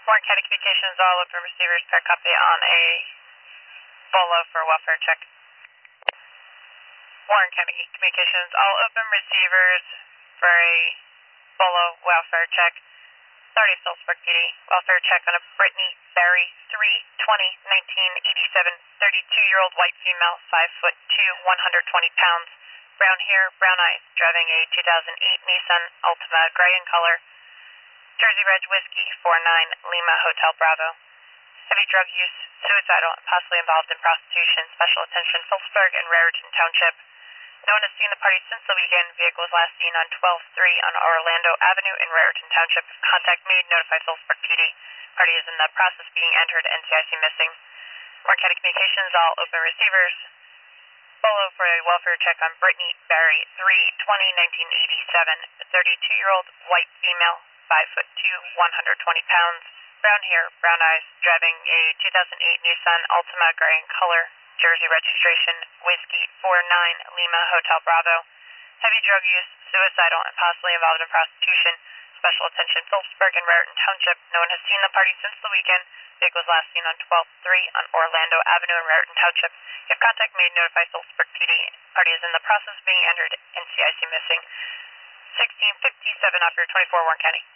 Warren County Communications, all open receivers, pair copy on a Bolo for welfare check. Warren County Communications, all open receivers for a Bolo welfare check. 30 Phillipsburg PD, welfare check on a Brittany Berry, 3/20/1987, 32-year-old white female, 5'2", 120 pounds, brown hair, brown eyes, driving a 2008 Nissan Altima, gray in color. Jersey Reg Whiskey, 49 Lima Hotel Bravo. Heavy drug use, suicidal, and possibly involved in prostitution. Special attention, Phillipsburg and Raritan Township. No one has seen the party since the weekend. Vehicle was last seen on 12-3 on Orlando Avenue in Raritan Township. Contact made, notify Phillipsburg PD. Party is in the process of being entered, NCIC missing. Warren County Communications, all open receivers. Bolo for a welfare check on Brittany Berry, 3/20/1987, 32-year-old white female, 5'2", 120 pounds, brown hair, brown eyes, driving a 2008 Nissan Altima, gray in color, Jersey registration, Whiskey 49 Lima Hotel Bravo. Heavy drug use, suicidal, and possibly involved in prostitution. Special attention, Phillipsburg and Raritan Township. No one has seen the party since the weekend. Vehicle was last seen on 12-3 on Orlando Avenue in Raritan Township. If contact made, notify Phillipsburg PD. Party is in the process of being entered, NCIC missing. 1657 Operator 24, Warren County.